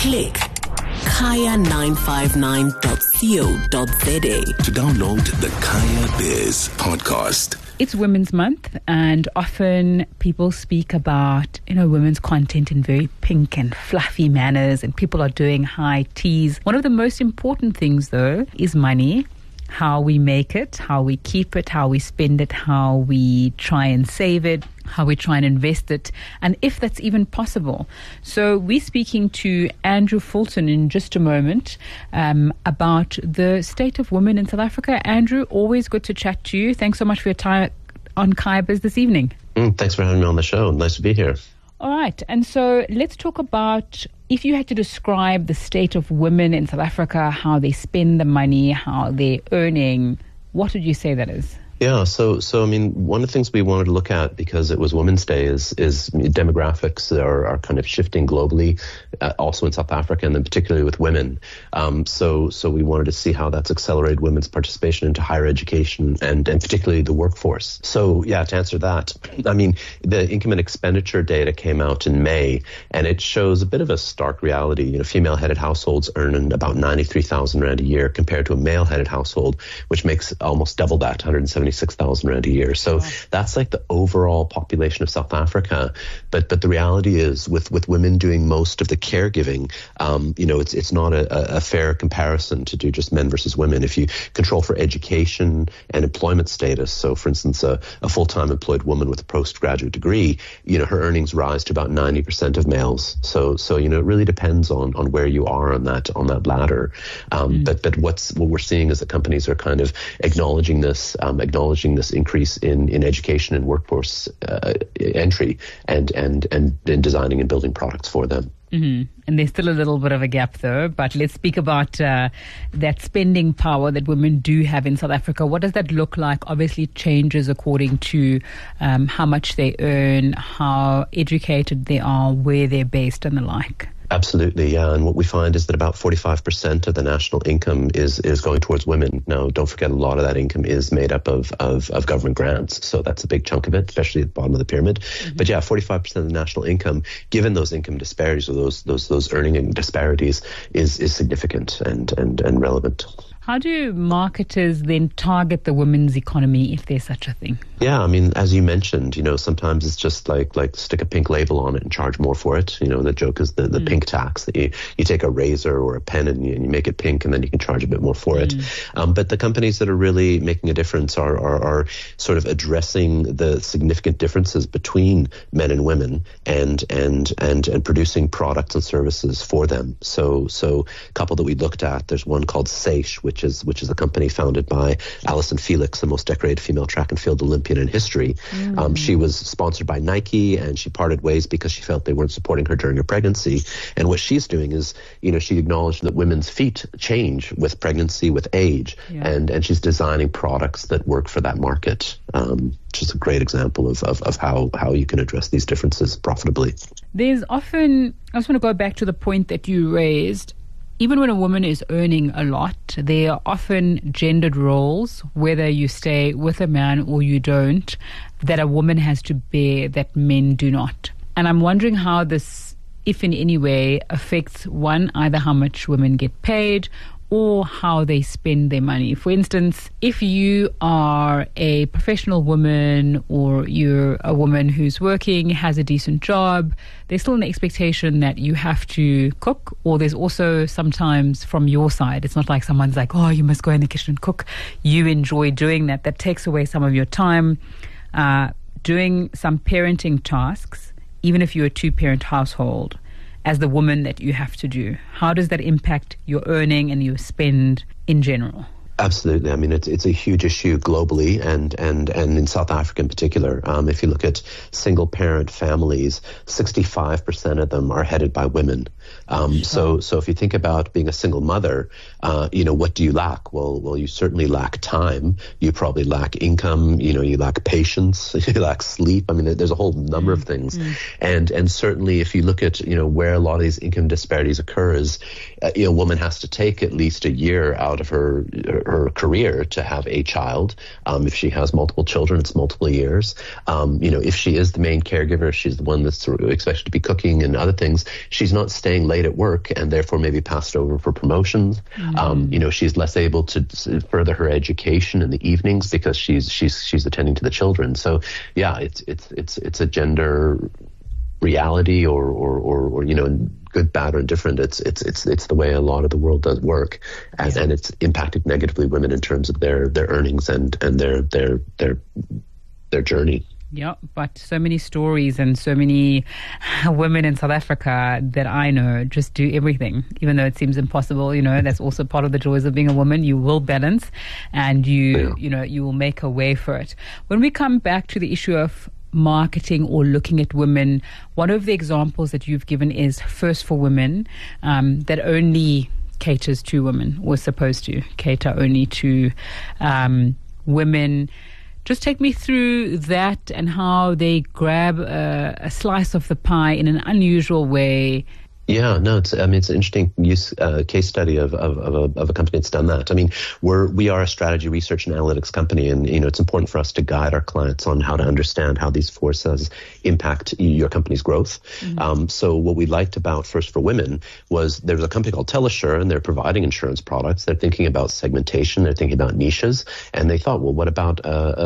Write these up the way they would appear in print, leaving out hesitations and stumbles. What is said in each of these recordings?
Click kaya959.co.za to download the Kaya Biz podcast. It's Women's Month, and often people speak about, women's content in very pink and fluffy manners, and people are doing high teas. One of the most important things, though, is money. How we make it, how we keep it, how we spend it, how we try and save it, how we try and invest it, and if that's even possible. So we're speaking to Andrew Fulton in just a moment about the state of women in South Africa. Andrew, always good to chat to you. Thanks so much for your time on Kaya Biz this evening. Thanks for having me on the show. Nice to be here. All right. And so let's talk about, if you had to describe the state of women in South Africa, how they spend the money, how they're earning, what would you say that is? Yeah, so one of the things we wanted to look at, because it was Women's Day, is demographics are kind of shifting globally, also in South Africa, and then particularly with women. So we wanted to see how that's accelerated women's participation into higher education and particularly the workforce. So yeah, to answer that, the income and expenditure data came out in May, and it shows a bit of a stark reality. Female-headed households earn about 93,000 Rand a year compared to a male-headed household, which makes almost double that, 176,000 Rand a year. So that's like the overall population of South Africa. But the reality is, with women doing most of the caregiving, it's not a fair comparison to do just men versus women. If you control for education and employment status, so for instance, a full-time employed woman with a postgraduate degree, her earnings rise to about 90% of males. So it really depends on where you are on that ladder. But what we're seeing is that companies are kind of acknowledging this increase in education and workforce entry and in designing and building products for them. Mm-hmm. And there's still a little bit of a gap, though. But let's speak about that spending power that women do have in South Africa. What does that look like? Obviously, it changes according to how much they earn, how educated they are, where they're based, and the like. Absolutely, yeah. And what we find is that about 45% of the national income is going towards women. Now, don't forget, a lot of that income is made up of government grants. So that's a big chunk of it, especially at the bottom of the pyramid. Mm-hmm. But yeah, 45% of the national income, given those income disparities or those earning disparities, is significant and relevant. How do marketers then target the women's economy, if there's such a thing? Yeah, as you mentioned, sometimes it's just like stick a pink label on it and charge more for it. The joke is the pink tax, that you take a razor or a pen and you make it pink and then you can charge a bit more for it. But the companies that are really making a difference are sort of addressing the significant differences between men and women and producing products and services for them. So a couple that we looked at, there's one called Seish, which is a company founded by Allyson Felix, the most decorated female track and field Olympian in history. She was sponsored by Nike, and she parted ways because she felt they weren't supporting her during her pregnancy. And what she's doing is, she acknowledged that women's feet change with pregnancy, with age, and she's designing products that work for that market. Which is a great example of how you can address these differences profitably. There's often, I just want to go back to the point that you raised. Even when a woman is earning a lot, there are often gendered roles, whether you stay with a man or you don't, that a woman has to bear that men do not. And I'm wondering how this, if in any way, affects one, either how much women get paid or how they spend their money. For instance, if you are a professional woman or you're a woman who's working, has a decent job, there's still an expectation that you have to cook, or there's also sometimes from your side, it's not like someone's like, oh, you must go in the kitchen and cook. You enjoy doing that. That takes away some of your time doing some parenting tasks, even if you're a two-parent household. As the woman that you have to do, how does that impact your earning and your spend in general? Absolutely. It's a huge issue globally and in South Africa in particular. If you look at single parent families, 65% of them are headed by women. So if you think about being a single mother, what do you lack? Well, you certainly lack time. You probably lack income. You lack patience. You lack sleep. There's a whole number of things. And certainly if you look at, where a lot of these income disparities occur is, a woman has to take at least a year out of her her career to have a child. If she has multiple children, it's multiple years. If she is the main caregiver, she's the one that's sort of expected to be cooking and other things. She's not staying late at work and therefore maybe passed over for promotions. She's less able to further her education in the evenings because she's attending to the children. So yeah, it's a gender reality or good, bad, or indifferent. It's the way a lot of the world does work, and it's impacted negatively women in terms of their earnings and their journey. Yeah, but so many stories and so many women in South Africa that I know just do everything, even though it seems impossible. That's also part of the joys of being a woman. You will balance, and you will make a way for it. When we come back to the issue of marketing or looking at women, one of the examples that you've given is First for Women, that only caters to women, or supposed to cater only to women. Just take me through that and how they grab a slice of the pie in an unusual way. Yeah, no, it's an interesting case study of a company that's done that. We are a strategy research and analytics company, and it's important for us to guide our clients on how to understand how these forces impact your company's growth. Mm-hmm. So what we liked about First for Women was there was a company called Telesure, and they're providing insurance products. They're thinking about segmentation. They're thinking about niches, and they thought, well, what about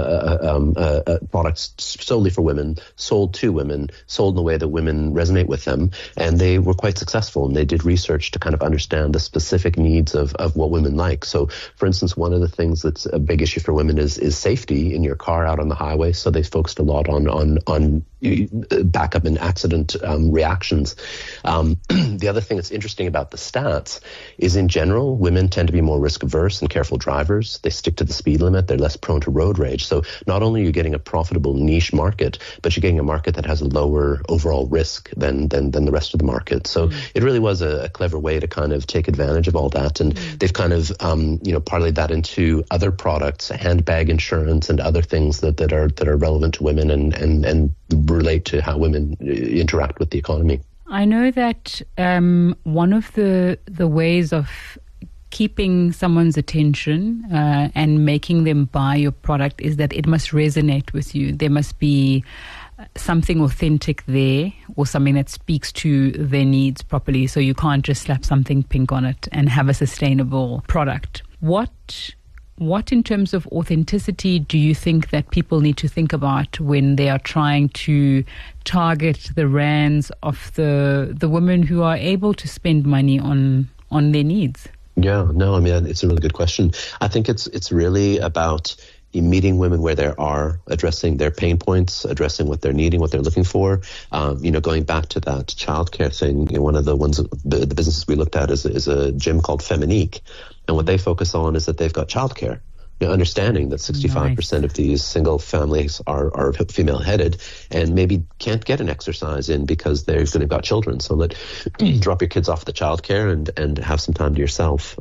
products solely for women, sold to women, sold in a way that women resonate with them, and they were quite successful, and they did research to kind of understand the specific needs of what women like. So, for instance, one of the things that's a big issue for women is safety in your car out on the highway. So they focused a lot on backup and accident reactions. The other thing that's interesting about the stats is, in general, women tend to be more risk averse and careful drivers. They stick to the speed limit. They're less prone to road rage. So not only are you getting a profitable niche market, but you're getting a market that has a lower overall risk than the rest of the market. So it really was a clever way to kind of take advantage of all that. And they've kind of, parlayed that into other products, handbag insurance and other things that are relevant to women and relate to how women interact with the economy. I know that one of the ways of keeping someone's attention and making them buy your product is that it must resonate with you. There must be something authentic there, or something that speaks to their needs properly. So you can't just slap something pink on it and have a sustainable product. What in terms of authenticity do you think that people need to think about when they are trying to target the rands of the women who are able to spend money on their needs? Yeah, no, it's a really good question. I think it's really about meeting women where they are, addressing their pain points, addressing what they're needing, what they're looking for. Going back to that childcare thing, one of the ones, the businesses we looked at is a gym called Feminique. And what they focus on is that they've got childcare. Understanding that 65% of these single families are female-headed and maybe can't get an exercise in because they've got children. So drop your kids off at the childcare and have some time to yourself.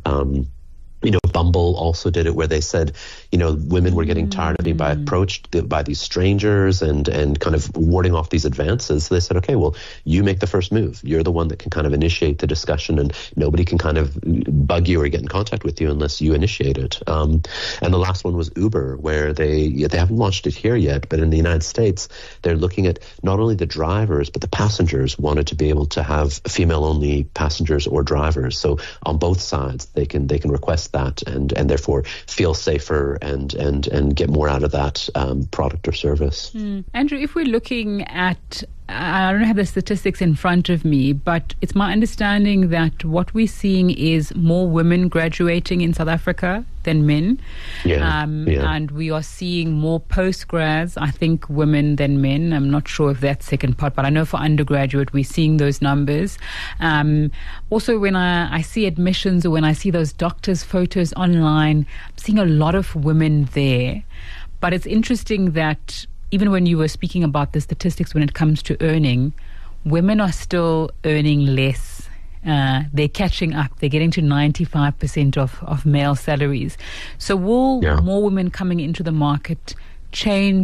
Bumble also did it, where they said, women were getting tired of being approached by these strangers and kind of warding off these advances. So they said, okay, well, you make the first move. You're the one that can kind of initiate the discussion, and nobody can kind of bug you or get in contact with you unless you initiate it. And the last one was Uber, where they haven't launched it here yet, but in the United States, they're looking at not only the drivers, but the passengers wanted to be able to have female-only passengers or drivers. So on both sides, they can request that and therefore feel safer and get more out of that product or service. Andrew, if we're looking at, I don't have the statistics in front of me, but it's my understanding that what we're seeing is more women graduating in South Africa than men. And we are seeing more post-grads, I think, women than men. I'm not sure if that's second part, but I know for undergraduate, we're seeing those numbers. Also, when I see admissions or when I see those doctors' photos online, I'm seeing a lot of women there. But it's interesting that even when you were speaking about the statistics when it comes to earning, women are still earning less. They're catching up. They're getting to 95% of male salaries. So will more women coming into the market change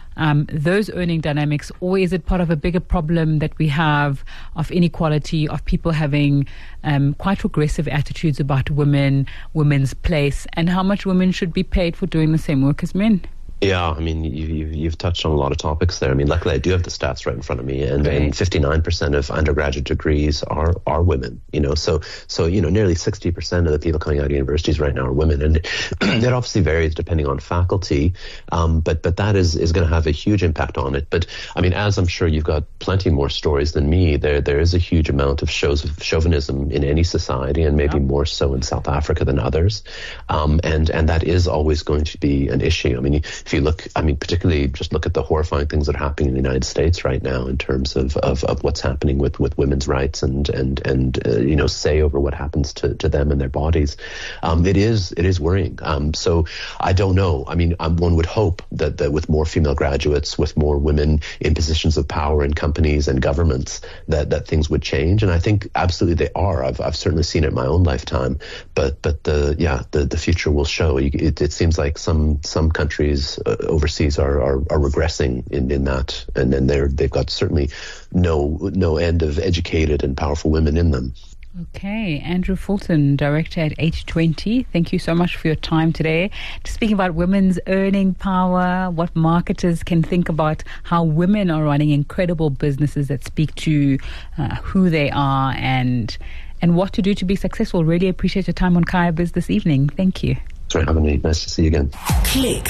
those earning dynamics, or is it part of a bigger problem that we have of inequality, of people having quite regressive attitudes about women, women's place, and how much women should be paid for doing the same work as men? Yeah, I mean, you've touched on a lot of topics there. I mean, luckily I do have the stats right in front of me, and 59% of undergraduate degrees are women. So nearly 60% of the people coming out of universities right now are women, and it obviously varies depending on faculty. But that is going to have a huge impact on it. But I mean, as I'm sure you've got plenty more stories than me, there is a huge amount of shows of chauvinism in any society, and maybe more so in South Africa than others. And that is always going to be an issue. I mean, if you look, particularly just look at the horrifying things that are happening in the United States right now in terms of what's happening with women's rights and say over what happens to them and their bodies. It is worrying. So I don't know. I mean, one would hope that with more female graduates, with more women in positions of power in companies and governments, that things would change. And I think absolutely they are. I've certainly seen it in my own lifetime. But the future will show. It seems like some countries overseas are regressing in that, and then they've got certainly no end of educated and powerful women in them. Okay, Andrew Fulton, Director at H20, thank you so much for your time today. Just speaking about women's earning power, what marketers can think about how women are running incredible businesses that speak to who they are and what to do to be successful. Really appreciate your time on Kaya Biz this evening. Thank you. Thanks for having me. Nice to see you again. Click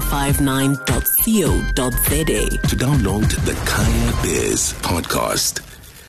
kaya959.co.za to download the Kaya Biz podcast.